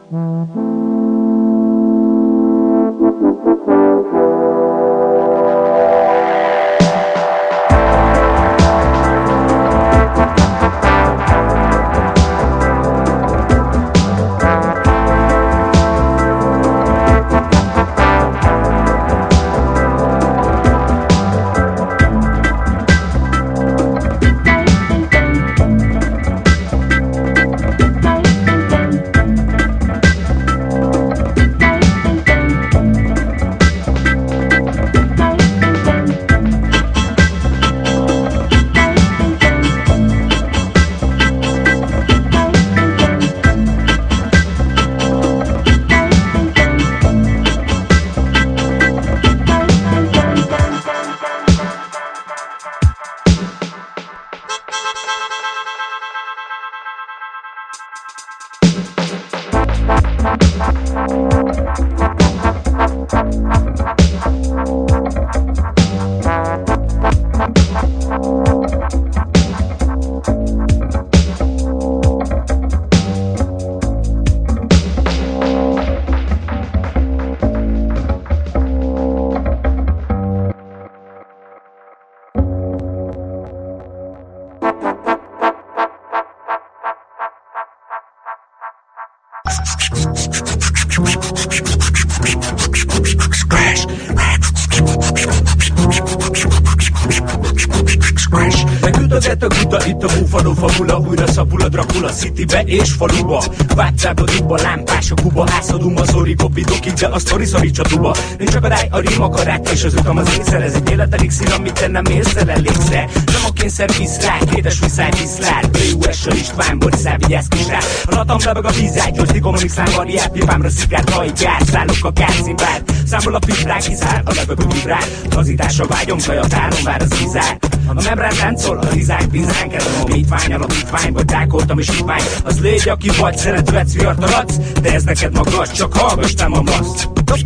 Megütöget a guta, itt a búfaló fabula, újra szabul a Dracula Citybe és faluba. Vágyszád a dugba, lámpás a kuba, ászaduma, szori, kopidokig, de a sztori szorítsa tuba. Nincs akadály, a rím akarát és az utam az észre. Ez egy élet elixír, amit te nem érsz el elégszre. Nem a kényszer visz rá, kétes viszály viszlár. B.U.S.-sal István, Boriszel, vigyázz kis rá. A latam lebeg a vízágy, gyors dikomonikszám, variát, pipámra szikát, hajgár, szállok a kárcimbár. Számol a piprák, kiszár, a lebeg a vibrál. Lazításra vágyom, kajatáron vár az ízár. A membrán táncol, a rizák bizán, kezdem a métvány, alapítvány, vagy dákoltam és hitvány. Az légy, aki vagy, szeretvetsz, fiataladsz, de ez neked magas, csak hallgass, nem a maszt.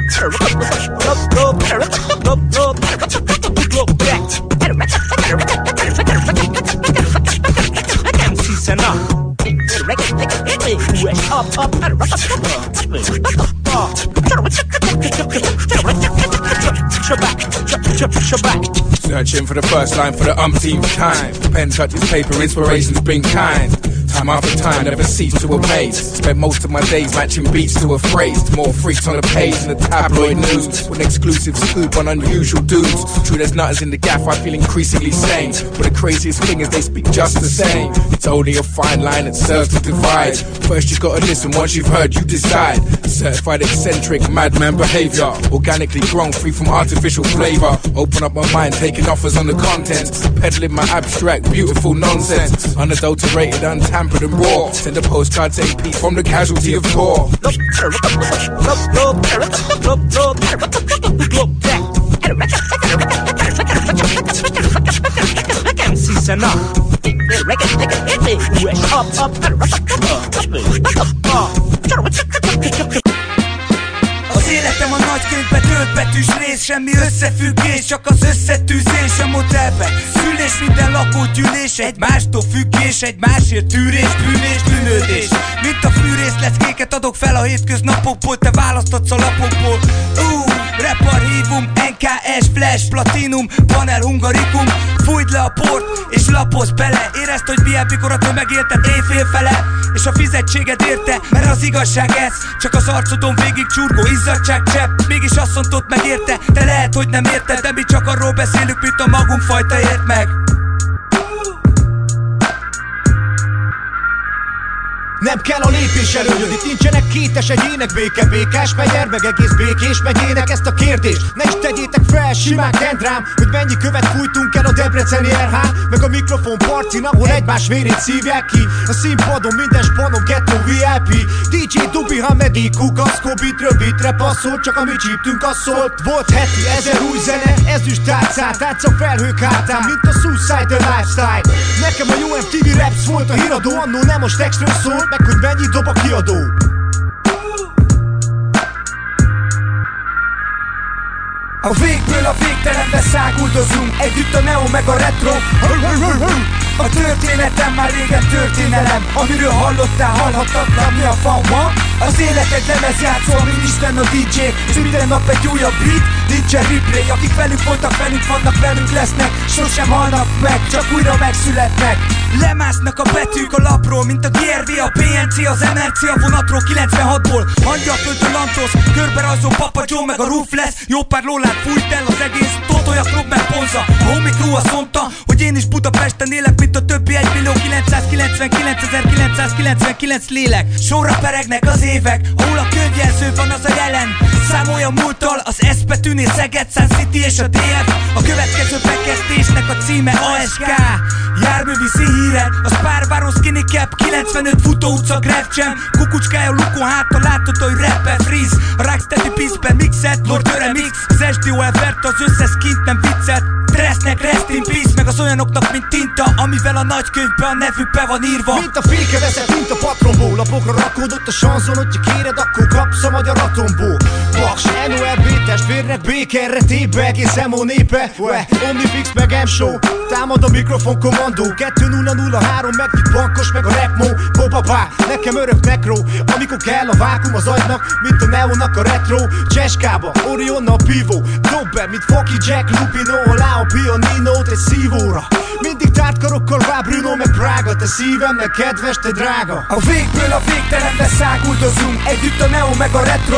Searching for the first line for the umpteenth time. Pen touches paper, inspirations bring kind. Time after time, never cease to amaze. Spent most of my days matching beats to a phrase. More freaks on the page in the tabloid news, with an exclusive scoop on unusual dudes. True, there's nutters in the gaff, I feel increasingly sane. But the craziest thing is they speak just the same. It's only a fine line that serves to divide. First you gotta listen, once you've heard you decide. Certified eccentric, madman behavior. Organically grown, free from artificial flavor. Open up my mind, taking offers on the contents. Peddling my abstract, beautiful nonsense. Unadulterated, untampered and raw. Send a postcard, take peace from the casualty of tour. Az életem a nagykönyvbe tölt betűs rész, semmi összefüggés, csak az összetűzés a motelbe. Szülés, minden lakógyűlés, egymástól függés, egymásért tűrés, bűnés, bűnődés. Mint a fűrészleckéket adok fel a hétköznapokból, te választhatsz a lapokból. Rap archívum, NKS, flash, platinum, panel, hungarikum. Fújd le a port és lapozz bele. Érezd, hogy milyen mikor a tömeg élted éjfél fele, és a fizetséged érte, mert az igazság ez. Csak az arcodon végig csurgó izzadságcsepp. Mégis azt mondtad megérte, de lehet, hogy nem érted. De mi csak arról beszélünk, mint a magunk fajta ért meg. Nem kell a lépés előnyöd, itt nincsenek kétes egyének. Békés megyer, meg egész Békés megyének ezt a kérdést. Ne is tegyétek fel, simán kent rám, hogy mennyi követ fújtunk el a debreceni RH, meg a mikrofon parcin, ahol egymás vérét szívják ki. A színpadon minden spanom, ghetto VIP. DJ Dubi, Hamedi, Kukaszko, bitről bitre passzol, csak amit csíptünk az szólt. Volt heti 1000 új zene, ezüst tárcát, tánc a felhők hátán, mint a Suicide Lifestyle. Nekem a UMTV Raps volt a híradó, annó nem most textről szól, meg hogy mennyi dob a kiadó. A végből a végtelenbe száguldozunk, együtt a neo meg a retro. A történetem már régen történelem, amiről hallottál, hallhatatlan, mi a fama? Az élet egy lemezjátszó, amin Isten a DJ, és minden nap egy újabb beat, nincsen replay. Akik velünk voltak, velünk vannak, velünk lesznek, sosem halnak meg, csak újra megszületnek. Lemásznak a betűk a lapról, mint a GRV, a PNC, az MRC a vonatról 96-ból. Angyalföldön lantoz, körbe rajzol Papa Joe meg a Ruthless. Jó pár lólát fújt el az egész Totoja Klub meg Ponza. A Homie Crew azt mondta, hogy én is Budapesten élek, mint a többi 1.999.999 lélek. Sorra peregnek az évek, ahol a könyvjelző van, az a jelen. Számolja múlttal az S betűnél Szeged, Sun City és a DF. A következő bekezdésnek a címe ASK. Járművi színhíred, a Spárváron Skinny Cap, 95 Futó utca, Grab Jam. Kukucskája lukon hátra, látod, hogy rapper freeze. A Rocksteady Peace-ben mixet, Lord Remix. Az SDOL verte az összes skint, nem viccet. Dressnek rest in peace, meg az olyanoknak, mint tinta, amivel a nagykönyvbe a nevükbe van írva. Mint a féke veszett, mint a patronból. Lapokra rakódott a sanzon, hogyha kéred, akkor kapsz a magyar atomból. Paks, NORB testvérnek, békerre tépbe, egész emo népe. Omnifix meg M-show, támad a mikrofon kommandó. 2-0-0-3, meg itt bankos, meg a rapmó. Bobabá, nekem örök nekró, amikor kell a vákum az agynak, mint a neónak a retro. Cseskába, Orionnal pívó, dobbe, mint Foki Jack Lupino, alá a pianinót egy szívóra. Mindig tárt karokkal vár Bruno meg Prága, te szívemnek kedves, te drága. A végből a végtelenbe száguldozunk, együtt a neo meg a retro.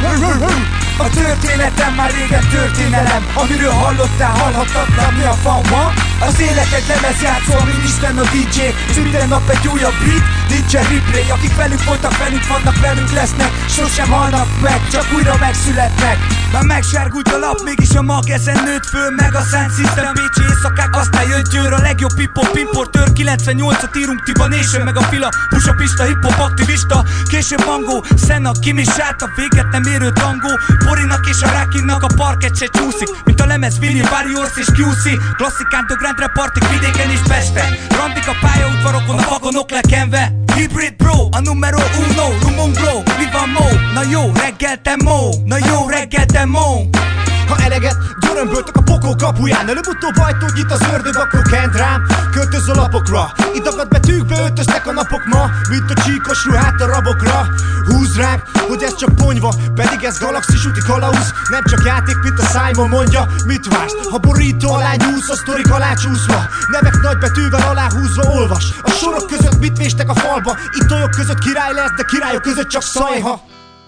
A történetem már régen történelem, amiről hallottál, hallhatatlan, mi a fama? Az élet egy lemezjátszó, amin Isten a DJ, és minden nap egy újabb beat, nincsen replay. Akik velünk voltak, velünk vannak, velünk lesznek, sosem halnak meg, csak újra megszületnek. Már megsárgult a lap, mégis a mag ezen nőtt föl, meg a Sound System. Bécsi éjszakák, aztán jött Győr, a legjobb hip-hop importőr. 98-at írunk, Tiba Nation, meg a Fila, Pusa Pista, hip-hop aktivista. Később Mangó, Senna, Kimi Sát, a véget nem érő tangó. Porinak és a Rákinnak a parket se csúszik, mint a lemez Vinyl, Warriors és QC. Klasszikán tök rendre partik vidéken és Pesten. Randik a pályaudvarokon, a vagonok lekenve. Hybrid bro, a numero uno, rumon bro, mi van mo? Na jó reggel te mo, na jó reggel te mo. Ha eleget györömböltök a pokol kapuján, előbb-utóbb ajtót nyit az ördög, akkor kent rám költöz a lapokra. Itt akad betűkbe öltöztek a napok ma, mint a csíkos ruhát a rabokra. Húz ránk, hogy ez csak ponyva, pedig ez galaxis úti kalauz. Nem csak játék, mint a Simon mondja, mit vársz? Ha borító alá nyúlsz, a sztorik alá csúszva, nevek nagy betűvel aláhúzva olvas. A sorok között mit véstek a falba, itt olyok között király lesz, de királyok között csak szajha.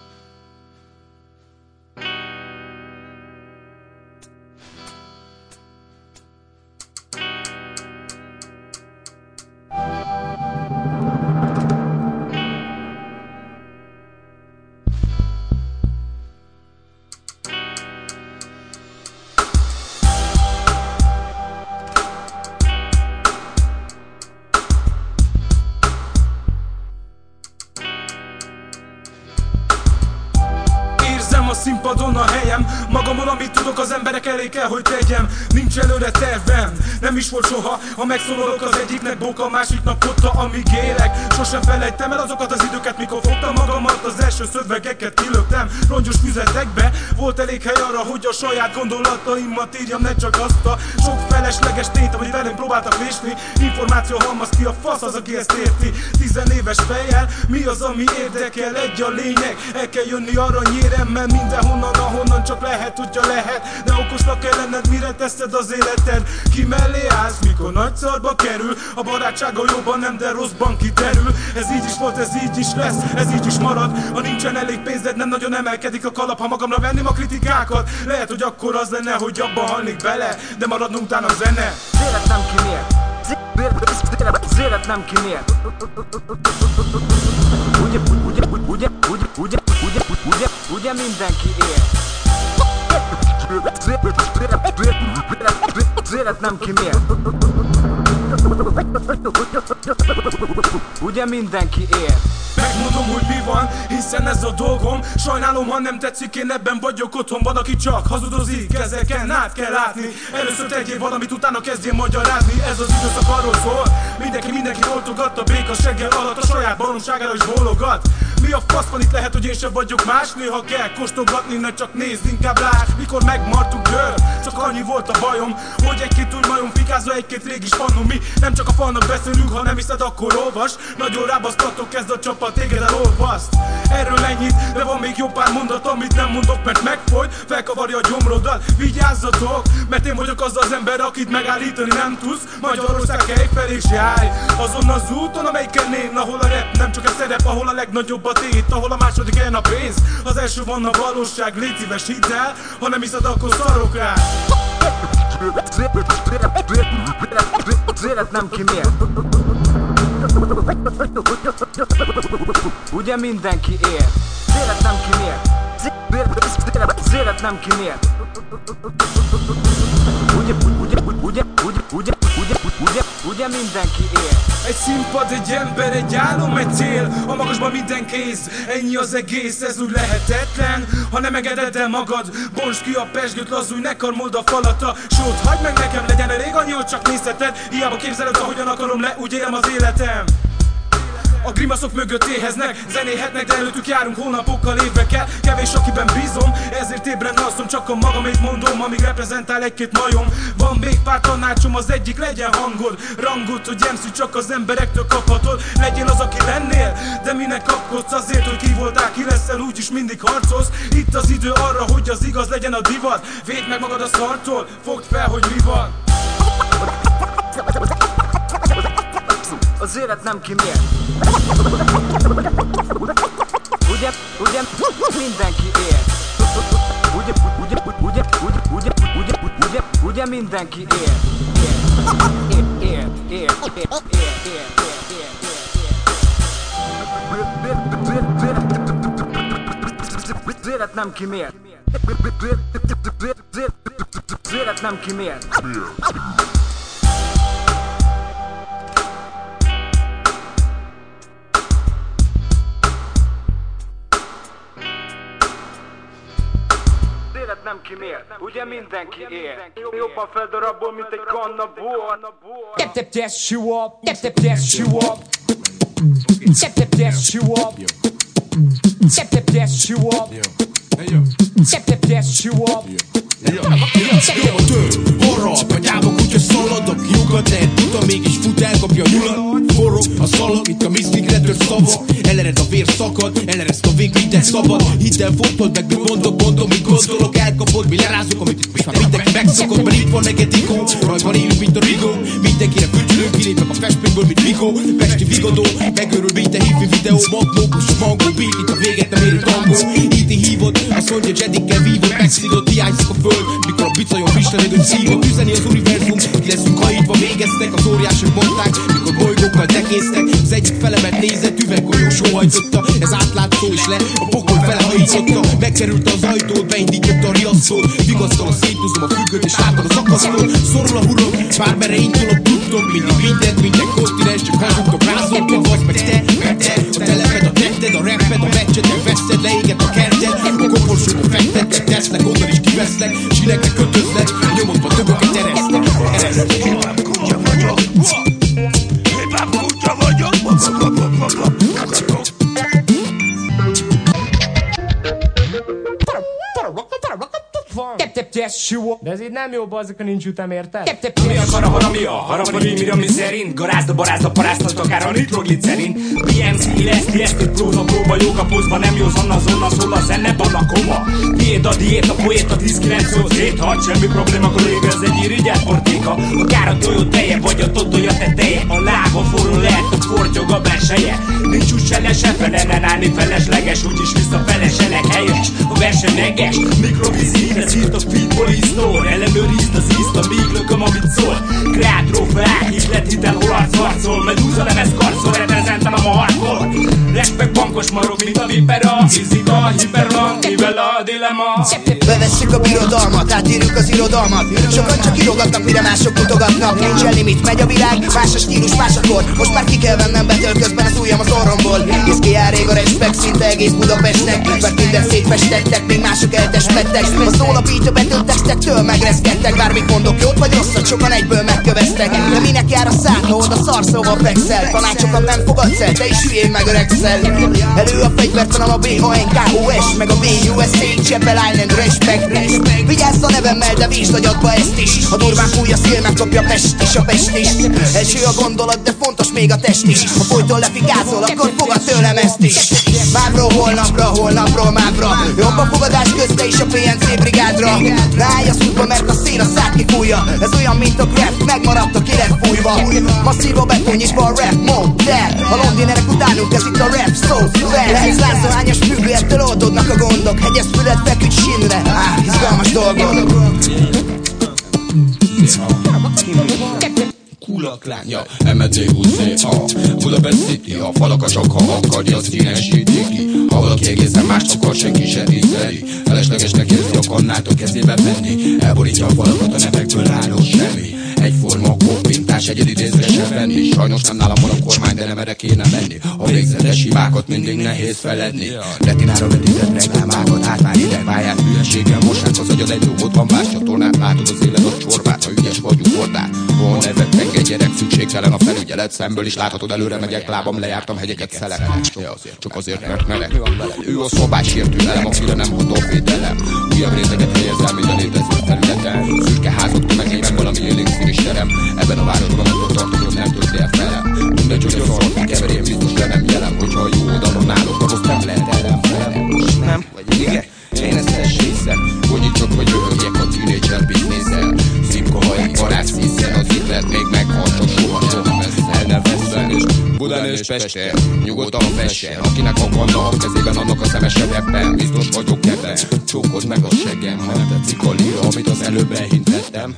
A színpadon a helyem, magamon amit tudok, az emberek elé kell, hogy tegyem. Nincs előre tervem, nem is volt soha. Ha megszólalok, az egyiknek boka, a másiknak kotta, amíg élek. Sosem felejtem el azokat az időket, mikor fogtam magamat, az első szövegeket kilöktem rongyos füzetekbe. Volt elég hely arra, hogy a saját gondolataimat írjam, ne csak azt a sok felesleges tényt, amit velem próbáltak vésni. Információ halmaz ki, a fasz az, aki ezt érti. 10 éves fejjel, mi az, ami érdekel? Egy a lényeg, el kell jönni aranyéremmel mindenhonnan, ahonnan csak lehet, hogyha lehet. De okosnak kell lenned, mire teszed az életed. Ki mellé állsz, mikor nagy szarba kerül. A barátsága jobban nem, de rosszban kiterül. Ez így is volt, ez így is lesz, ez így is marad. Ha nincsen elég pénzed, nem nagyon emelkedik a kalap. Ha magamra venném a kritikákat, lehet, hogy akkor az lenne, hogy abban halnék bele, de maradna utána a zene. Zélet nem kimér, zélet nem kimér. Ugye mindenki él. Zélet nem kimér. ugye mindenki ér. Megmondom, hogy mi van, hiszen ez a dolgom. Sajnálom, ha nem tetszik, én ebben vagyok otthon. Van, aki csak hazudozik, ezeken át kell látni. Először tegyél valamit, utána kezdjél magyarázni. Ez az időszak arról szól, mindenki oltogat a béka seggel alatt, a saját baromságára is bólogat. Mi a fasz van itt, lehet, hogy én sem vagyok más. Néha kell kóstolgatni, ne csak nézd, inkább lásd. Mikor megmartuk, dől, csak annyi volt a bajom, hogy egy-két új majom fikázza egy-két régi spannom. Mi nem csak a falnak beszélünk, ha nem hiszed, akkor olvas. Nagyon rábasztatok, kezd a csapat, téged elolvaszt. Erről ennyit, de van még jó pár mondat, amit nem mondok, mert megfoly, felkavarja a gyomrodat. Vigyázzatok, mert én vagyok az az ember, akit megállítani nem tudsz. Magyarország kelj fel és járj azon az úton, amelyiken én, ahol a rap nem csak a szerep, ahol a legnagyobb a tét, ahol a második helyen a pénz. Az első van a valóság, légy szíves, hidd el, ha nem hiszed, akkor szarok rá. Az élet nem kimér, ugye mindenki ér. Az élet nem kimér, az élet nem kimér. Ugye mindenki ér. Egy színpad, egy ember, egy álom, egy cél. A magasban minden kész, ennyi az egész. Ez úgy lehetetlen, ha nem engeded el magad. Bontsd ki a pezsgőt, lazulj, ne karmold a falata. Sót, hagyd meg nekem, legyen elég annyi, hogy csak nézheted. Hiába képzeled, ahogyan akarom le, úgy élem az életem. A grimaszok mögött éheznek, zenéhetnek, de előttük járunk hónapokkal, évekkel. Kevés akiben bízom, ezért ébren alszom, csak a magamét mondom, amíg reprezentál egy-két majom. Van még pár tanácsom, az egyik legyen hangod, rangod, hogy MC csak az emberektől kaphatod. Legyél az, aki lennél, de minek kapkodsz azért, hogy ki voltál, ki leszel, úgyis mindig harcolsz. Itt az idő arra, hogy az igaz legyen a divat. Védd meg magad a szartól, fogd fel, hogy mi van. Az élet nem kimér, ugye mindenki ér. Ugye mindenki ér. Az élet nem kimér, az élet nem kimér. Nem kimér, ugye mindenki ér. Jobban feldarabol, mint egy kanna bor. Tap shoe up, tap shoe up. Tap shoe up. Tap shoe up. Tap shoe up. Jó több, horror, agyába kutya szaladok. Lyukat lehet, utam mégis fut, elkapja a nyulat. Forrog a szalag, itt a misztikre tört szava. Elered a vér szakad, elereszt a vég, minden szabad. Hidd el, fontod meg, mit mondom, mit gondolok. Elkapod, mi lerázok, amit itt már mindenki megszakad. Mert itt van neked ikó, rajban élünk, mint a rigó. Mindenkire fütyülünk, kilépek a festményből, mint Vigó. Pesti vigadó, megőrül, mint a hifi videó. Magnókus, a mangó, beat, itt a véget nem érő tangó. Íti hívod, azt mondja, Jedikkel vívod, megszívod, hiányzik a föld. Mikor a bicajon friss levegőt szívod, üzeni az univerzum. Ki leszünk hajítva, végeztek, az óriások mondták. Mikor bolygókkal tekésztek, az egyik felemet nézett, üveggolyó sóhajtotta. Ez átlátszó is le, a pokol felehajította. Megkerült az ajtót, beindította a riasztót. Vigasztal széthúzom a függöt és átad az akasztót. Szorul a hurok, bármerre indulok, tudtok. Mindig minden kontinens, csak hazudtok, rázottok. Vagy meg te, a teleped, a tetted, a rapped, a meccsetek, veszted, leéget a kerted. A koporsóba fektettek, tesznek, onnan is kivesznek. Sineknek kötöznek, nyomodva többöket eresznek. Hip-hop kutya vagyok, hip-hop kutya vagyok. De ez így nem jó, bazzak, ha nincs ütem, érted? Mi a karavan, ami a harapod, mi ami szerint garázda, barázda, paráztat, akár a nitroglicerin. BMC, illeszti, ezt egy próba, jók a pozba, nem józan azonnal szól a zene, van a koma. Tiéd a diét, a poét, a 10-9 szó széthagy, semmi probléma, akkor ez egy irigyelt portéka. Akár a tojó teje, vagy a totója teteje, a lába forró lehet, a fortyog a belseje. Nincs úgy se le, se fele, ne állni felesleges, úgyis visszafeleselek helyes, a versenyeges. Mikrovízíre, szírt a feed polisztól, ellenőrizd az ízt, amíg lököm, amit szól. Kreátrófák, ihlet hitel, hol arc harcol, Medúza nem ez karcol, reprezentálom a hardcore. Respekt bankot, Csípos marok, mint a vipera. Fizika, hiperlang, mivel a dilemma. Bevesszük a birodalmat, átírjuk az irodalmat. Sokan csak írogatnak, mire mások mutogatnak. Nincsen limit, megy a világ, más a stílus, más a kor. Most már ki kell vennem betől, közben az ujjam az orromból. Hisz ki jár rég a respekt, szinte egész Budapestnek. Mert minden szétfestettek, még mások eltestettek. A szólapít a betűt textektől megreszkedtek. Bármit mondok, jót vagy rosszat, sokan egyből megköveztek. De minek jár a szám, ha oda szarsz, hova fekszel. Tanácsokat nem fogadsz el, te is hülyén megöregszel. Elő a fegyvertalan a BANKUS, meg a BUSA, Chapel Island respect. Vigyázz a nevemmel, de vízd agyadba ezt is. A durván fúj a szél, megkapja Pest is, a Pest is. Első a gondolat, de fontos még a test is. Ha folyton lefikázol, akkor fogad tőlem ezt is. Mávról holnapról mávra. Jobb a fogadás közte is a PNC brigádra. Ráállj az útba, mert a szél a szád kifújja. Ez olyan, mint a craft, megmaradt a ki lett fújva. Masszív a beton, nyitva a rap modell. A londinerek utánunk, ez itt a rap so fair. Lehetsz lázahányos függő, ettől oldódnak a gondok. Hegyez füled, feküdj sínre, izgalmas dolgok. Kulaklánya, MDUCA Budapest City, a falakat csak ha akarja, az színesíti ki. Ha valaki egészen mást akar, senki se tiszteli. Feleslegesnek érzi a kannát a kezébe venni. Elborítja a falakat, a nevekből álló semmi. Egyforma koppintás, egyedi részre se venni. Sajnos nem nálam van a kormány, de nem erre kéne menni. A végzetes hibákat mindig nehéz feledni. Retinára vetített reklámákat, hát már idegpályát, hülyeséggel mossák az agyad, egy lóbot van más csatornát. Látod az élet a csorbát, ha ügyes vagyunk hordát. Hol nevet meg egy gyerek, szükségtelen a felügyelet. Szemből is láthatod, előre megyek, lábam lejártam hegyeket szelek. Csak azért, mert meleg. Ő a szobás értő elem, akire nem hat a védelem. Újabb réteget helyezel minden létező területen. Szürke házak tömegében valami élénk színis terem. Ebben a városban nem tud tartani, nem tört el felem. Mindegy, hogy a szart keverjem, biztos le nem jelem. Hogyha a jó oldalon állok, akkor nem lehet ellenfelem. Most nem? Vagy igen? Én ezt hiszem, hogy itt csak vagy röhögjek, a tínédzser mit nézel. Szipka, ha egy barát szíszen, az ihlet még meghal, csak soha veszel, ne veszel. És Budán és Pesten, nyugodtan fessen. Akinek a kanna a kezében, annak a szemese ebben. Biztos vagyok ebben, csókozd meg a seggem. Ha nem tetszik a líra, amit az előbb elhintettem.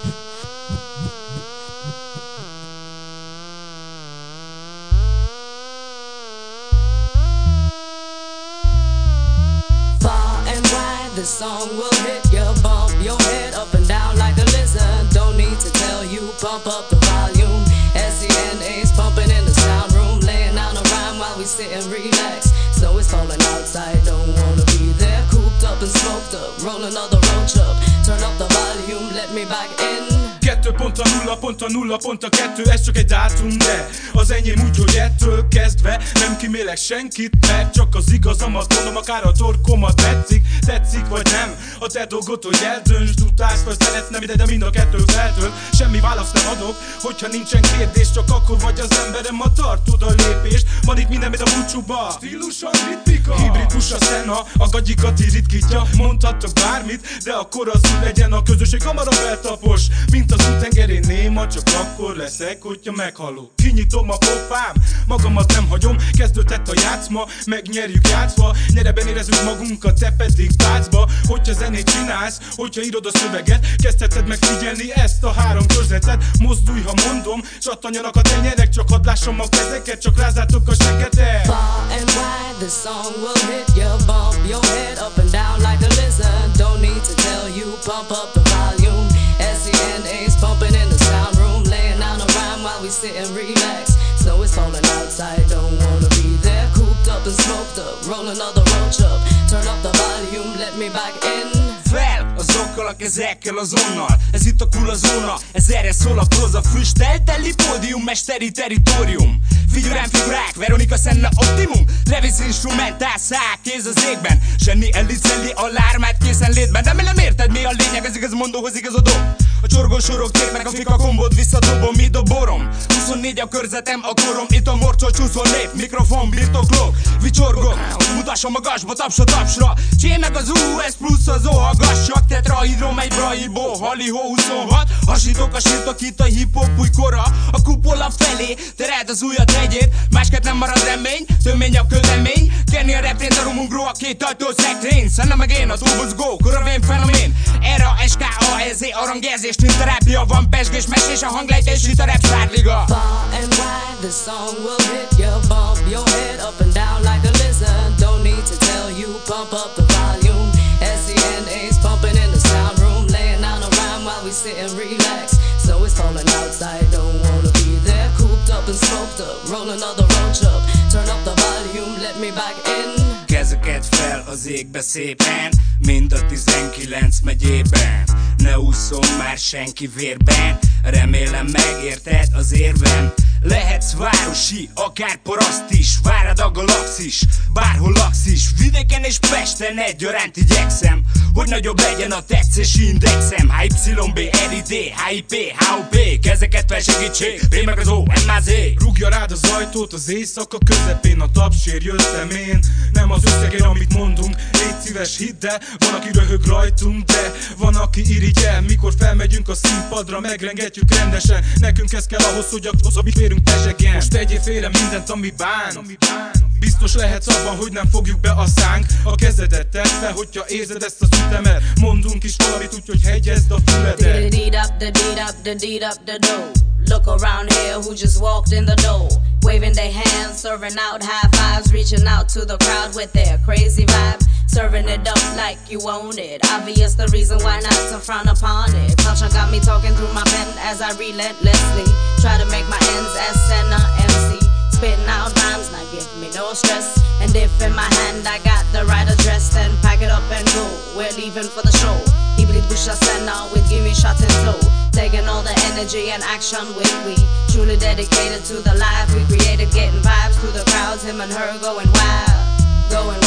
This song will hit you, bump your head up and down like a lizard. Don't need to tell you, pump up the volume. SCNA's pumping in the sound room, laying down a rhyme while we sit and relax. Snow is falling outside, don't wanna be there. Cooped up and smoked up, roll another roach up. Turn up the volume, let me back in. 2.0.0.2, ez csak egy dátum, de az enyém úgy, hogy ettől kezdve nem kimélek senkit, mert csak az igazamat mondom, akár a torkomat tetszik vagy nem. A te dolgod, hogy eldöntsd, utálsz vagy szeretnem ide, de mind a kettő feltölt. Semmi választ nem adok, hogyha nincsen kérdés, csak akkor vagy az emberem, ma tartod a lépést. Van itt minden, mint a búcsúba, stílusan ritmika, hibridus a szena, a gagyikat ritkítja. Mondhattok bármit, de akkor az úgy legyen, a közösség hamarabb eltapos, mint az tengerén néma, csak akkor leszek, hogyha meghalok. Kinyitom a pofám, magamat nem hagyom, kezdődhet a játszma, megnyerjük játszva, nyereben érezzük magunkat, te pedig tácba. Hogyha zenét csinálsz, hogyha írod a szöveget, kezdheted megfigyelni ezt a három körzetet. Mozdulj, ha mondom, csattanjanak a tenyerek, csak hadd lássam a kezeket, csak rázzátok a segetet. Far and wide, this song will hit you, bump your head up and down like a lizard. Don't need to tell you, pump up the volume. SCNA's pumping in the sound room, laying down a rhyme while we sit and relax. Snow is falling outside, don't wanna be there. Cooped up and smoked up, roll another roach up. Turn up the volume, let me back in. Fel azokkal a kezekkel azonnal, ez itt a kulazóna, ez erre szól a proza füstel, teli pódium, mesteri territórium. Figurán figurák, Veronika Senna optimum, Travis instrumentál, szák, kéz az égben. Zseni elliceli a lármát készen létben, de nem érted mi a lényeg, ez igaz mondóhoz igazodom. A csorgó sorok térnek, a fika kombót visszadobom, mi doborom. 24 a körzetem, a korom, itt a morcsol csúszol nép, mikrofon, birtoklók, vicsorgok. Mutassam magasba, tapsa tapsra, csé meg az US plusz az O, hallgassak, tetrahidrom egy brahibó, halihó 26. Hasítok a sírtok itt a hip-hop újkora, a kupola felé, tereld az ujjat hegyét, másképp nem marad remény, tömény a kölemény. Kenni a refrént, a rumugró, a két ajtó szekrény, Szenna meg én, a túlbuzgó, koravén fenomén. Erre a SKAEZ, arangjelzés, terápia van, pesgés, mesés, a hanglejtés, itt a rap szárliga. Far and wide, this song will hit you, bump your head up and down like a lizard. pump up the volume. SCNA's pumping in the sound room, laying down a rhyme while we sit and relax. Snow is falling outside, don't wanna be there. Cooped up and smoked up, roll another roach up. Turn up the volume, let me back in. Kezeket fel az égbe szépen, mind a 19 megyében. Ne ússzon már senki vérben, remélem megérted az érvem. Lehetsz városi, akár paraszt is, várad a galaxis, bárhol laksz is. Vidéken és Pesten egyaránt igyekszem, hogy nagyobb legyen a tetszési indexem. HYB, RID, HIP, HOP, kezeket fel segítség, P meg az O, MAZ. Rúgja rád az ajtót az éjszaka közepén, a tapsér jöttem én. Nem az összegér, amit mondunk, légy szíves, hidd el. Van, aki röhög rajtunk, de van, aki irigyel. Mikor felmegyünk a színpadra, megrengetjük rendesen. Nekünk ez kell ahhoz, hogy a vérünk pesegjen. Most tegyél félre mindent, ami bán. Biztos lehetsz abban, hogy nem fogjuk be a szánk. A kezedet tedd fel, hogyha érzed ezt az ütemet. Mondunk is valamit, úgyhogy hegyezd a füledet. Look around here who just walked in the door, waving their hands, serving out high fives, reaching out to the crowd with their crazy vibe, serving it up like you own it. Obvious the reason why not to frown upon it. Culture got me talking through my pen as I relentlessly try to make my ends as Senna MC. Spitting out rhymes, not give me no stress. And if in my hand I got the right address, then pack it up and go. We're leaving for the show. Hibrid Busha Senna with gimme shots in tow. Taking all the energy and action with we. Truly dedicated to the life we created. Getting vibes through the crowds, him and her going wild. Going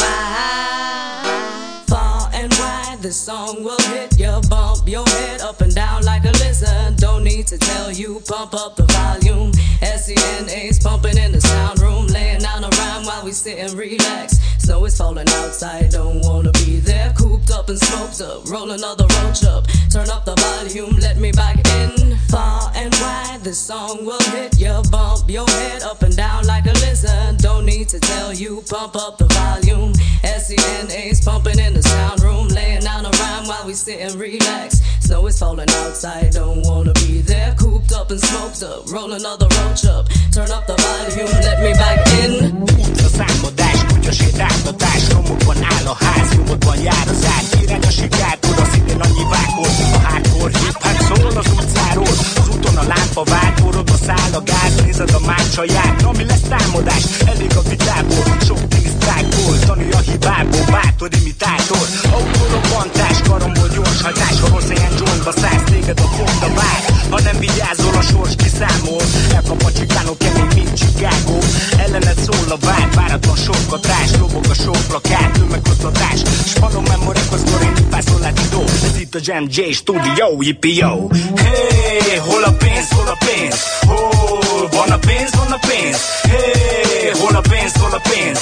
wild. Far and wide, this song will hit you. Bump your head up and down like a lizard. Don't need to tell you, pump up the volume. SCNA's pumping in the sound room, laying down a rhyme while we sit and relax. Snow is falling outside, don't wanna be there. Cooped up and smoked up, roll another roach up. Turn up the volume, let me back in. Far and wide, this song will hit you. Bump your head up and down like a lizard. Don't need to tell you, pump up the volume. SCNA's pumping in the sound room, laying down a rhyme while we sit and relax. Snow is falling outside, don't wanna be there. Cooped up and smoked up, roll another roach up. Turn up the volume, let me back in. Utca számadás, kutya sétáltatás, romokban áll a ház, nyomodban jár az ágy. Irány a sikátor, a szintén annyi vágod. A hardcore hip-hop szól az utcáról. Az úton a lámpa vágy, forrodba száll a gáz. Nézed a mácsaját, ami lesz támadás. Elég a vitából, sok tinisztrákból. Tanulj a hibából, bátor imitátor. Autórobbantás, karambol gyors hajtás. Ha rossz helyen jointba szállsz, téged a fogda vár. Ha nem vigyázol, a sors kiszámol. Elkap a csikánok kemény, mint Chicago. Ellened szól a vágy, váratlan sokkatás. Lobog a sok plakát, tömegosztatás. Spanom memorek, az Dorén, Nipászol Latido. Ez itt a Jam J Studio, yippee-yo. Hey, hol a pénz, hol a pénz? Hol van a pénz, van a pénz? Hey, hol a pénz, hol a pénz?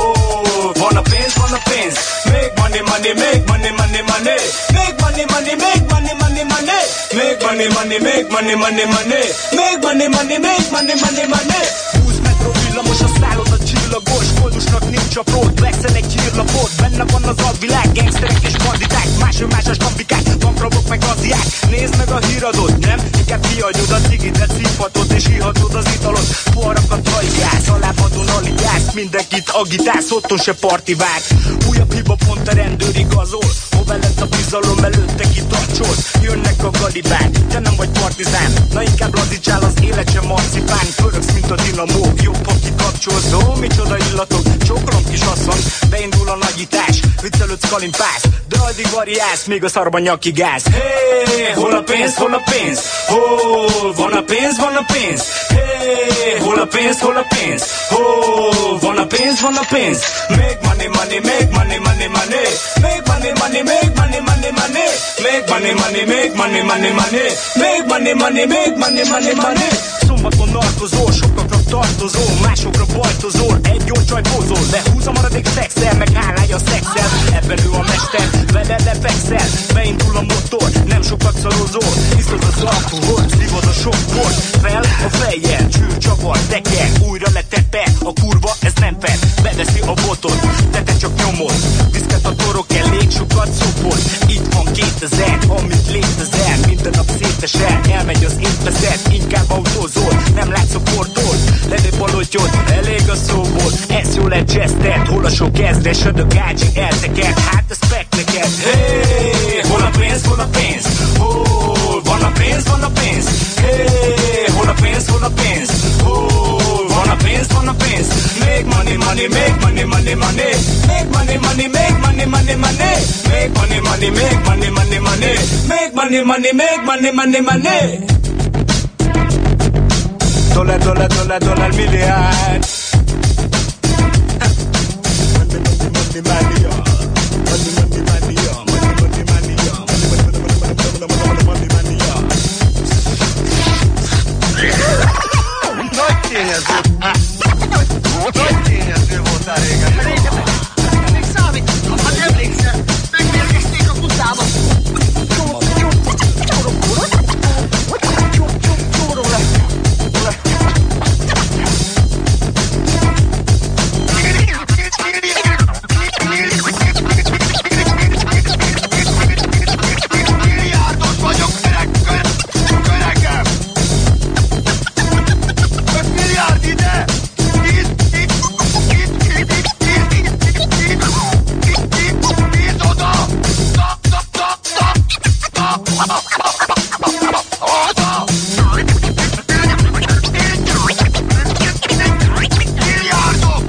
Hol van a pénz, van a pénz? Make money, money, make money, money, money. Make money, money, make money, money, money. Make money, money, make money, money, money. Make money, money, make money, money, money. 20 metró villamos, a szállod a csillagos. Koldusnak nincs a prót, vexel egy hírlapot. Benne van az alvilág, gangsterek és banditák. Más a stampikák, bankrabok meg gaziák. Nézd meg a híradót, nem? Inkább kiadjod a cigidet, szívhatod és ihatod az italot. Poharakat hajgász, alábbadon aligász. Mindenkit agitálsz, otthon se parti vár. Újabb hiba, pont a rendőr igazol. Hová lett a bizalom, előtte kitarcsol. Jönnek a galibák, te nem vagy partizán. Na inkább lazítsál, az élet sem marcipán. Pöröksz, mint a dinamó, jobb, ha kikapcsolsz. Ó, micsoda illatok, csókolom kis asszony. Beindul a nagyítás, viccelődsz, kalimpász. De addig variálsz, még a szarban nyakigász. Hey, hol a pénz, hol a pénz? Hol van a pénz, van a pénz? Hey, hol a pénz, hol a pénz? Hol van a pénz, van a pénz? Make money, money, make money, money, money. Make money, money, make money, money, money. Make money, money, make money, money, money. Make money, money, make money, money, money. Szombaton narkozol, sokaknak tartozol, másokra bajtozol, egy jó csaj pózol. Behúz a maradék szexel, meg hálálja a szexel. Ebben ő a mester, vele lefekszel. Beindul a motor, nem sokat szarozol. Iszod az alkohol, szívod a sok bort. Fel a fejjel, csűr, csavar, teker. Újra leteper, a kurva ez nem fel. Beveszi a botot, te csak nyomod. Viszket a torok, elég sokat szopod. Itt van 2000, amit létezel. Minden nap szétesel, elmegy az étvezet. Inkább autózol, nem látsz a portól. Lenni palotyod, elég a szóból. Ez jól egy jazzted, hol a sok ezres, ödök ágyi eltekert. Hát ez pek neked. Hey, hol a pénz, hol a pénz? Hol van a pénz, van a pénz? Hey, hol a pénz, hol a pénz? Hol van a pénz, van a pénz? Make money, money, make money, money, money. Make money, money, make money, money, money. Make money, money, make money, money, money. Make money, money, make money, money, money. Dollar, dollar, dollar, dollar, milliard. Money, money, money, money, yeah. Money, money, money, yeah. Money, money, money, yeah. Money, money, money, money, money, yeah. Nagy tényező. Nagy tényező voltál régen. Régen még számít. Hát emlékszel, megmérgezték a kutába. Csóró lesz. Milliárdos vagyok, öregem. 5 milliárd ide. Itt oda. Milliárdok.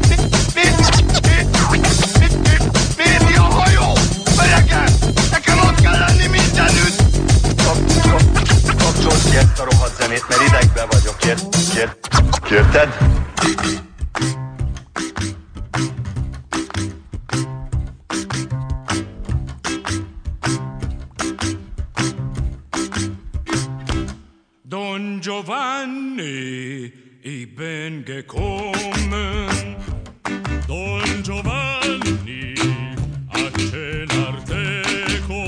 Médi a hajó. Öregem, nekem ott kell lenni mindenütt. Kapcsolt ki ezt a rohadt zenét, mert idegben vagyok. Kérted? Don Giovanni, ich bin gekommen. Don Giovanni, a cenarteco.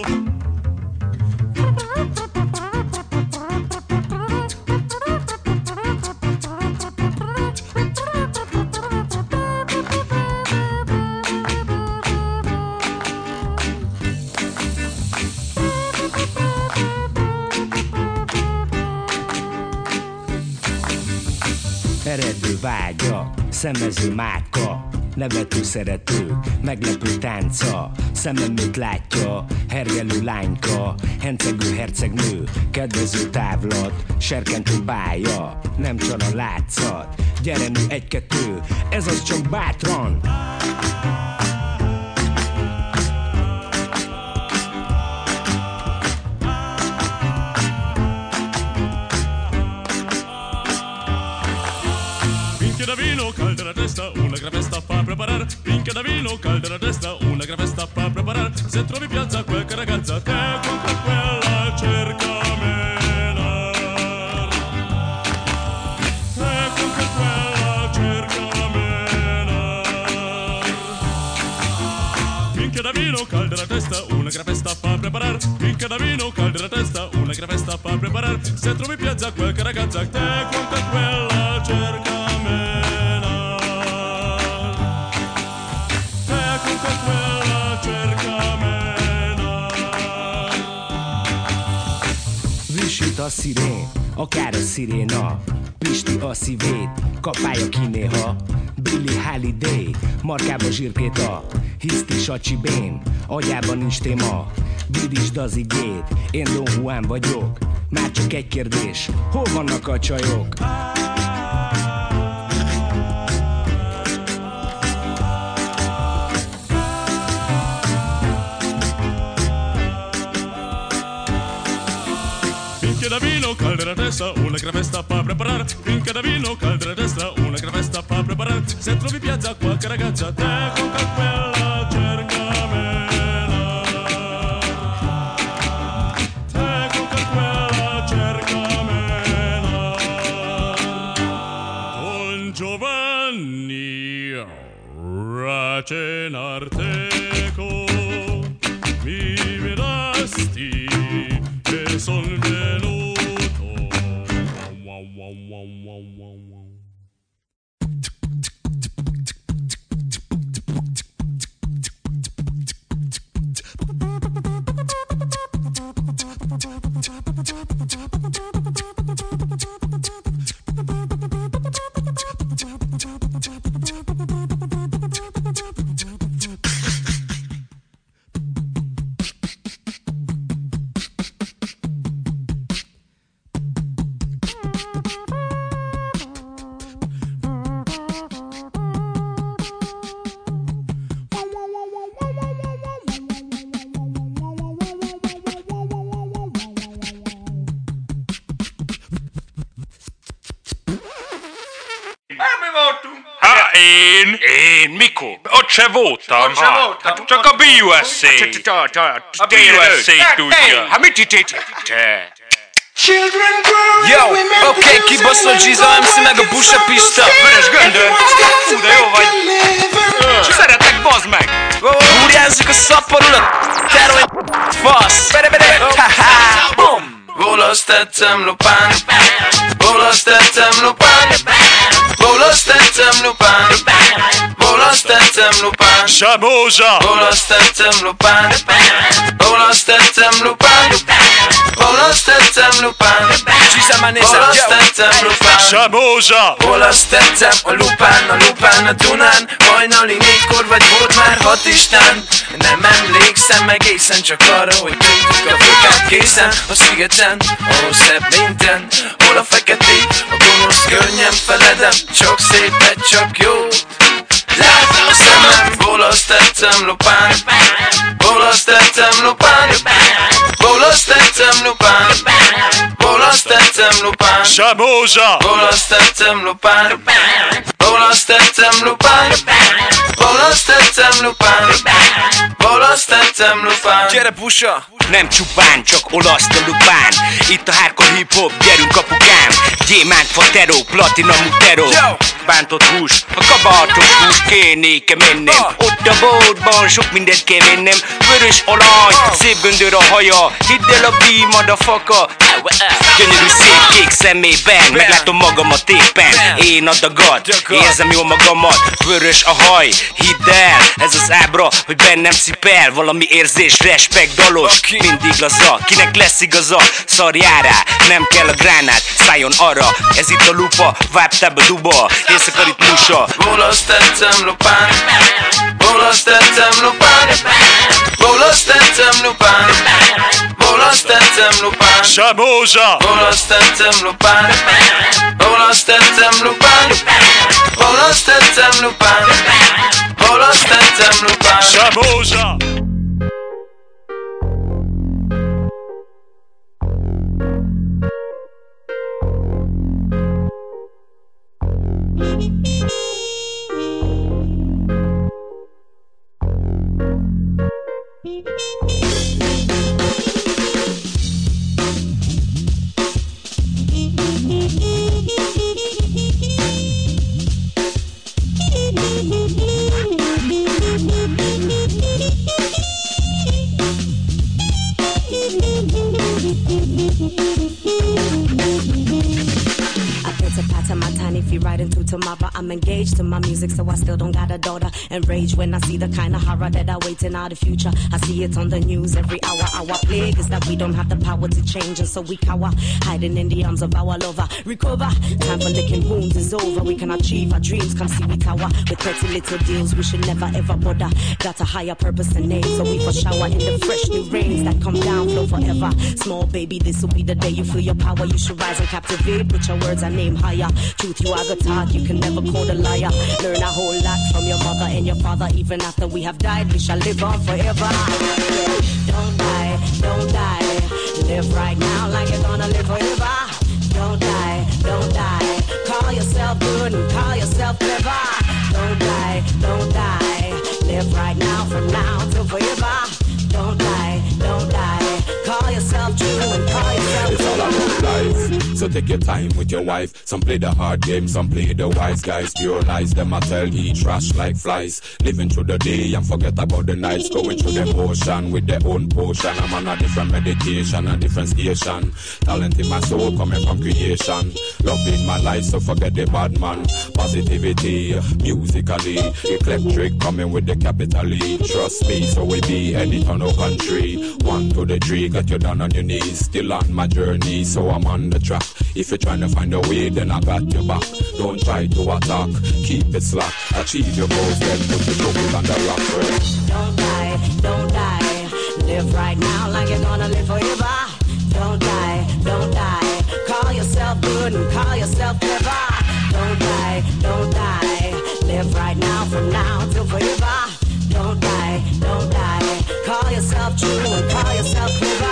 Eredő vágya, szemező mátka, nevető szerető, meglepő tánca, szememét látja, hergelő lányka, hencegő hercegnő, kedvező távlat, serkentő bája, nem csal a látszat, gyere nő 1-2, ez az csak bátran. Da vino calda la testa, una gran festa fa preparar. Finché da vino calda la testa, una gran festa fa preparar. Se trovi piazza qualche ragazza, te con quella cerca menar. Te con quella cerca menar. Finché da vino calda la testa, una gran festa fa preparar. Finché da vino calda la testa, una gran festa fa preparar. Se trovi piazza qualche ragazza, te con quella cerca menar. Visít a szirén, akár a sziréna, pisti a szívét, kapálja ki néha. Billie Holiday, markába zsírkéta, hiszti sacsibén, agyában nincs téma. Bidisd az igét, én Don Juan vagyok, már csak egy kérdés, hol vannak a csajok? Finché da vino calda la testa, una gran festa fa preparar. Finché da vino calda la testa, una gran festa fa preparar. Se trovi piazza qualche ragazza, te con quella cerca menar. Te con quella cerca menar. Don Giovanni, a cenarteco, mi vedasti che son venuto. Wow, wow, wow, wow, wow, wow. Én? Mikor? Ott se voltam. Hát csak a BUSC. A BUSC tudja. Hát mit itt? Yo, oké, kibaszol Giza MC meg a Busa Pista. Vörös göndör. Fú, de jó vagy. Szeretek, bazd meg. Húrjázzuk a szaporulat. Heroin, fasz. Ha-ha, bum. Volos tettem lupán. Volos tettem lupán. Volos tettem lupán. Volos tettem lupán. Samózsa. Volos tettem lupán. Volos tettem lupán. Volos tettem lupán. Volos tettem lupán. Samózsa. Volos tettem a lupán a Dunán. Hajnali 4-kor vagy volt már 6 istán. Nem emlékszem egészen csak arra, hogy töltük a főkát készen a szigeten, ahol szebb minden. Hol a feketét, a gonosz könnyen feledem. Csak szépet, csak jó. Látom a szemem, volos tettem lupán. Volos tettem lupán. Volos tettem lupán. Volos tettem lupán. Samózsa. Volos tettem lupán. Volos tettem lupán. Volos tettem lupán. Volos tettem lupán. Gyere Busa! Nem csupán, csak olasz a lupán. Itt a hardcore hip-hop, gyerünk apukám. Gyémánt, fatero, platina mutero. Bántott hús, a kabátos hús, kénéke mennem. Ott a boltban sok mindent kell vennem. Vörös olaj, szép göndör a haja. Hidd el a B-motherfucker. Gyönyörű szép kék szemében, meglátom magamat éppen. Én adagat, érzem jól magamat. Vörös a haj, hidd el, ez az ábra, hogy bennem cipel. Valami érzés, respekt, dalos, mindig laza. Kinek lesz igaza, szarjárá, nem kell a gránát, szálljon arra. Ez itt a lupa, vibe-tab a duba, éjszaka ritmusa. Volos tettem lupán. Volos tettem lupán. Volos tettem lupán. Volos tettem lupán. Samózsa. Volos tettem lupán. Volos tettem lupán. Volos tettem lupán. Volos tettem lupán. Samózsa. Tomorrow I'm engaged to my music, so I still don't got a daughter. Enraged when I see the kind of horror that I wait in our future. I see it on the news every hour. Our plague is that we don't have the power to change, and so we cower, hiding in the arms of our lover. Recover, time for licking wounds is over. We can achieve our dreams, come see we tower. With 30 little deals, we should never ever bother. Got a higher purpose and name, so we for shower in the fresh new rains that come down, flow forever. Small baby, this will be the day you feel your power. You should rise and captivate with your words and name higher. Truth you are the talk, you can never call a liar. Learn a whole lot from your mother and your father. Even after we have died, we shall live on forever. Don't die, don't die. Live right now like you're gonna live forever. Don't die, don't die. Call yourself good and call yourself clever. Don't die, don't die. Live right now from now till forever. Don't die, don't die. Call yourself true and call yourself It's all about life, so take your time with your wife. Some play the hard game, some play the wise guys. Pure lies, them I tell you, trash like flies. Living through the day and forget about the nights. Going through the ocean with their own potion. I'm on a different medication, a different station. Talent in my soul coming from creation. Love in my life, so forget the bad man. Positivity, musically, eclectic, coming with the capital E. Trust me, so we be edit on our country. 1 to the 3, got you down on your knees. Still on my journey, so I'm on the track. If you're trying to find a way, then I got your back. Don't try to attack, keep it slack. Achieve your goals, then put the trouble on the rock. Don't die, don't die. Live right now like you're gonna live forever. Don't die, don't die. Call yourself good and call yourself clever. Don't die, don't die. Live right now from now till forever. Don't die, don't die. Call yourself true and call yourself clever.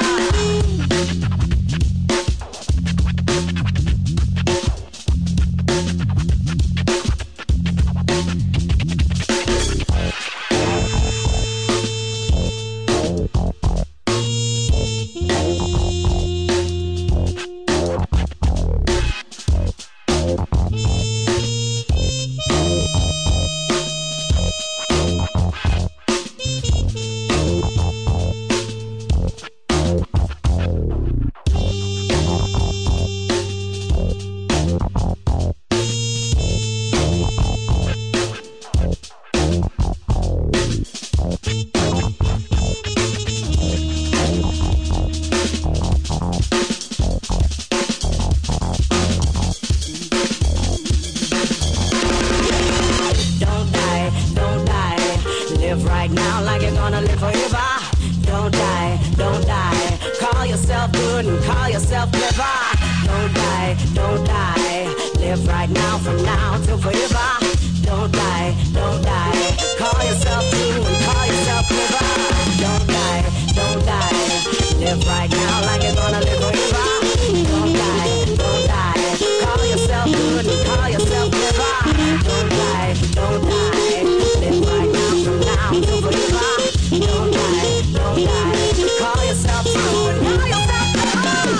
gonna live forever. Don't die, don't die. Call yourself good and call yourself clever. Don't die, don't die. Live right now from now till forever. Don't die, don't die. Call yourself true and call yourself clever. Don't die, don't die. Live right now like you're gonna live forever. Don't die, don't die. Call yourself good and call yourself clever. Don't die, don't die. Live right now from now till forever. Don't die, don't die. Call yourself true and call yourself clever.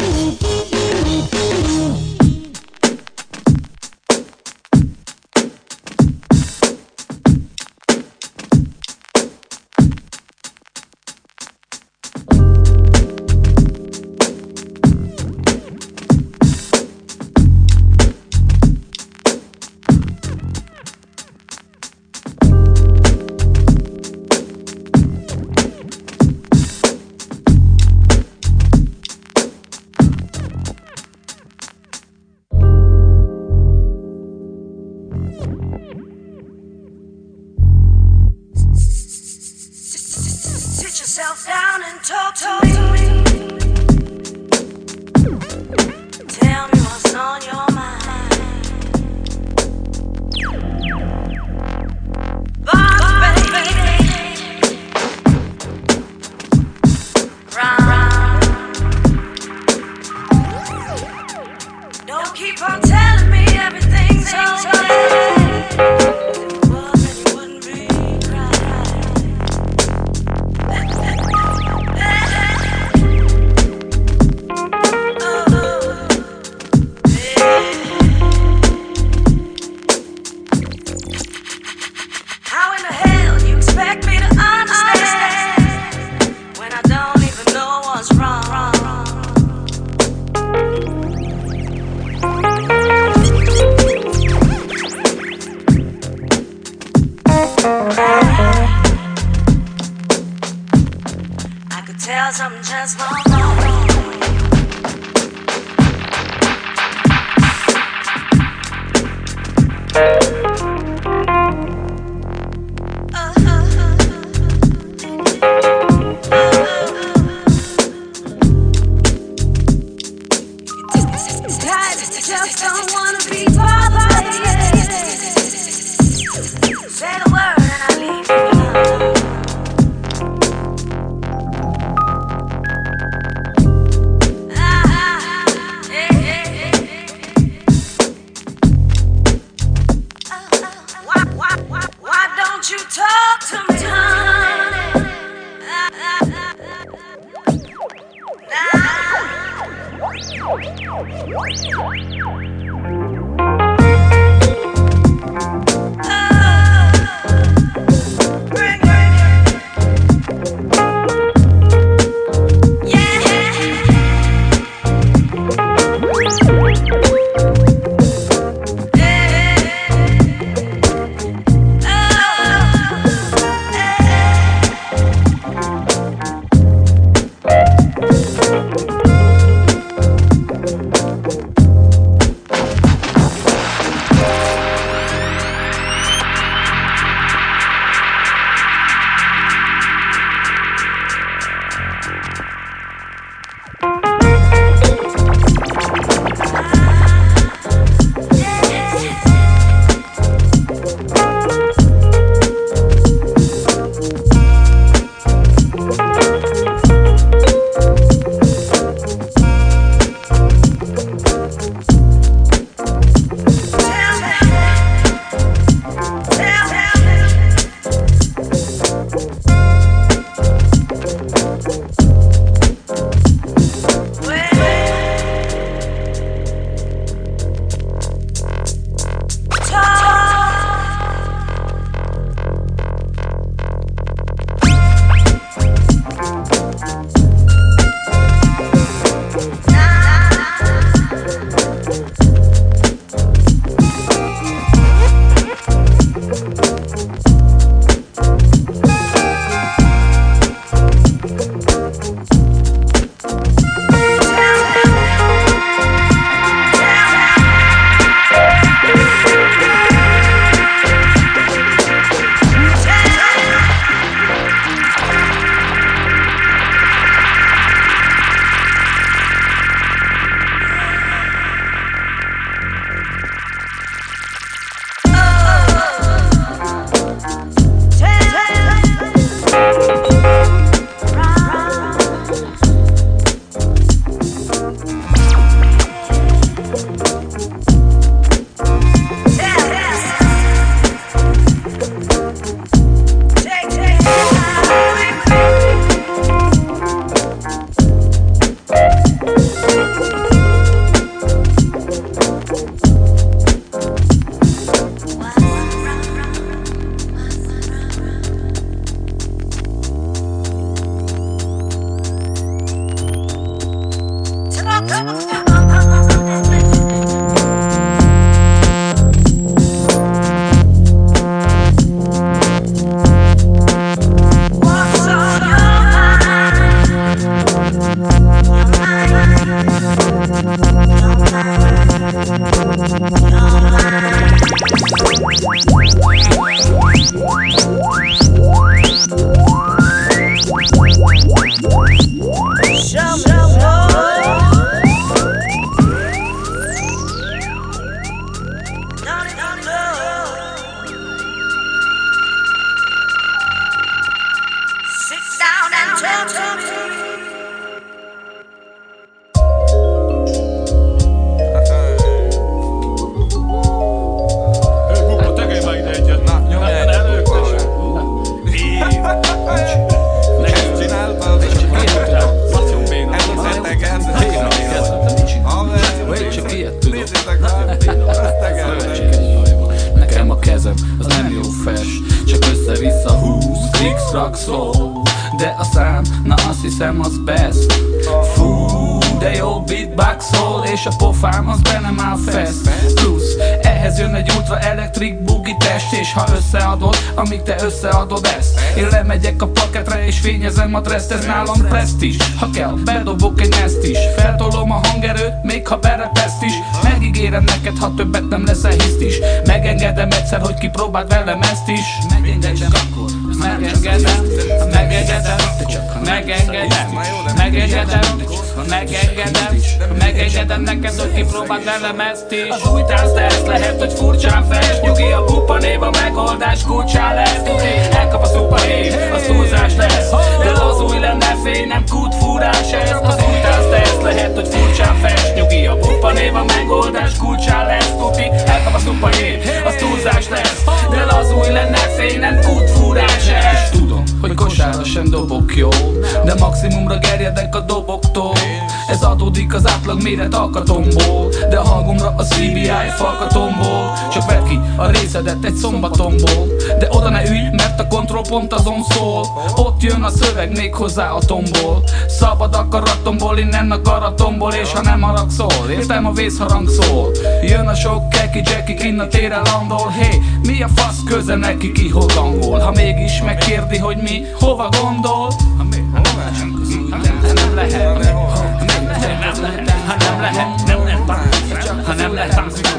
Down and talk to me. Tell me what's on your mind. Boss baby, round. Don't keep on telling me everything's okay. Something just wrong. Just don't wanna be bothered. Say the word and I leave you alone. Nekem a kezem, az nem jó fes, csak össze-vissza húz, kliksz-rakszol. De a szám, na azt hiszem az best. Fú, de jó beatboxol, és a pofám az bennem áll fest. Plusz, ehhez jön egy ultra elektrik bugi test, és ha összeadod, amíg te összeadod ezt, én lemegyek a paketre és fényezem a dreszt, ez nálam presztis. Ha kell, bedobok egy ezt is, feltolom a hangerőt, még ha berepeszt is. Megígérem neked, ha többet nem leszel hiszt is. Megengedem egyszer, hogy kipróbáld velem ezt is. Megengedem akkor, megengedem, megengedem, megengedem, megengedem, megengedem neked, hogy kipróbáld velem ezt is. Az új tánc, de ezt lehet, hogy furcsán fest. Nyugi, a pupa név a megoldás kulcsán lesz. Tudni, elkap a szuperhév, az túlzás lesz. De az új lenne fény, nem kútfúrás ez. Az új tánc, de ezt lehet, hogy furcsán fest. Nyugi, a pupa név a megoldás kulcsán lesz. Tudni, elkap a szuperhév, az túlzás lesz. De az új lenne fény, nem kútfúrás ez. Tudom, hogy kosárra sem dobok jó, de maximumra gerjedek a doboktól. Ez adódik az átlag méret alkatomból, de a hangomra a CBI falkatomból. Csak vedd ki a részedet egy szombatomból, de oda ne ülj, mert a kontrollpont azon szól. Ott jön a szöveg még hozzá atomból. Szabad akaratomból, innen a karatomból, és ha nem haragszol, értem a vészharang szól. Jön a sok keki, Jackie kinn a téren landol. Hé, mi a fasz köze neki, ki hol angol? Ha mégis megkérdi, hogy mi, hova gondol? Ha nem lehet, ha nem lehet, ha nem lehet, ha nem lehet,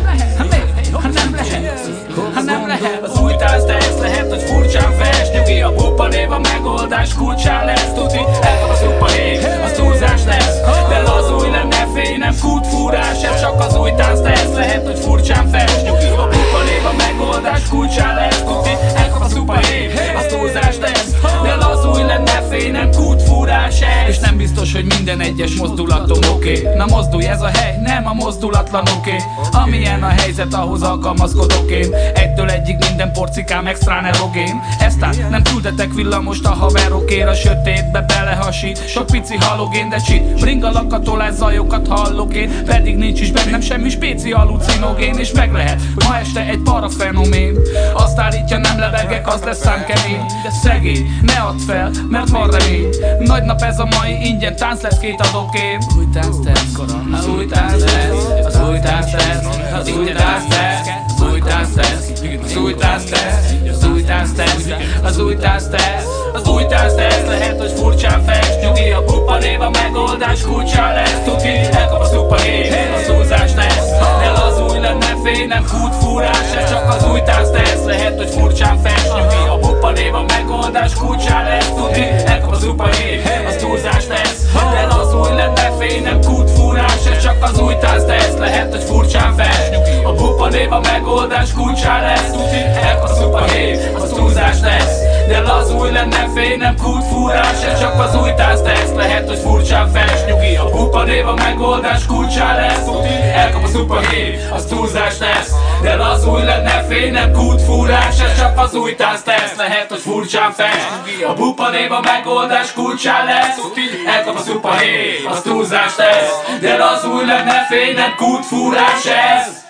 ha nem lehet. Az új tánc, de ez lehet, hogy furcsán fest. Nyugi, a pupa név a megoldás kulcsán lesz. Tudni, elkap a szuperhév, az túlzás lesz. De az új lenne fény, nem kútfúrás. Ez csak az új tánc, de ez lehet, hogy furcsán fest. Nyugi, a pupa név a megoldás kulcsán lesz. Tudni, elkap a szuperhév, az túlzás lesz. De az új lenne fény, nem kútfúrás ez. És nem biztos, hogy minden egyes mozdulatom oké. Na mozdulj, ez a hely, nem a mozdulatlan oké. Amilyen a helyzet, ahhoz alkalmazkodok én. Egytől egyig minden porcikám extrán erogén. Eztán nem küldetek villamost a haverokért. A sötétbe belehasít sok pici halogén, de csit bring a lakatolás zajokat hallok én. Pedig nincs is bennem semmi spéci halucinogén. És meg lehet ma este egy parafenomén. Azt állítja, nem levegek, az lesz számkemény. De szegény, ne add fel, mert van remény. Nagy nap ez a mai, ingyen táncleckét adok én. Új tánc tesz, az új tánc tesz, az új tánc tesz, az új tánc tesz, az új tánc tesz, az új tánc tesz, az új tánc tesz, az új tánc tesz, az új tánc tesz. Lehet, hogy furcsán fest. Nyugi, a pupa név a megoldás kulcsán lesz. Tudni, elkap a szuperhév, az túlzás lesz. De az új lenne fény, nem kútfúrás. Ez csak az új tánc tesz. Lehet, hogy furcsán fest. Nyugi, a pupa név a megoldás kulcsán lesz. Tudni, elkap a szuperhév, az túlzás lesz. De az új lenne fény, nem kútfúrás. Ez csak az új tánc tesz. Lehet, hogy furcsán fest. A pupa név a megoldás kulcsán lesz. Tudni, elkap a szuperhév, az túlzás lesz. De az új lenne fény, nem kútfúrás. Ez csak az új tánc tesz. Lehet, hogy furcsán fest. Nyugi, a pupa név a megoldás kulcsán lesz. Elkap a szuperhév, az túlzás lesz. De az új lenne fény, nem kútfúrás. Ez csak az új tánc tesz. Lehet, hogy furcsán fest. A pupa név a megoldás kulcsán lesz. Elkap a szuperhév, az túlzás lesz. De az új lenne fény, nem kútfúrás ez.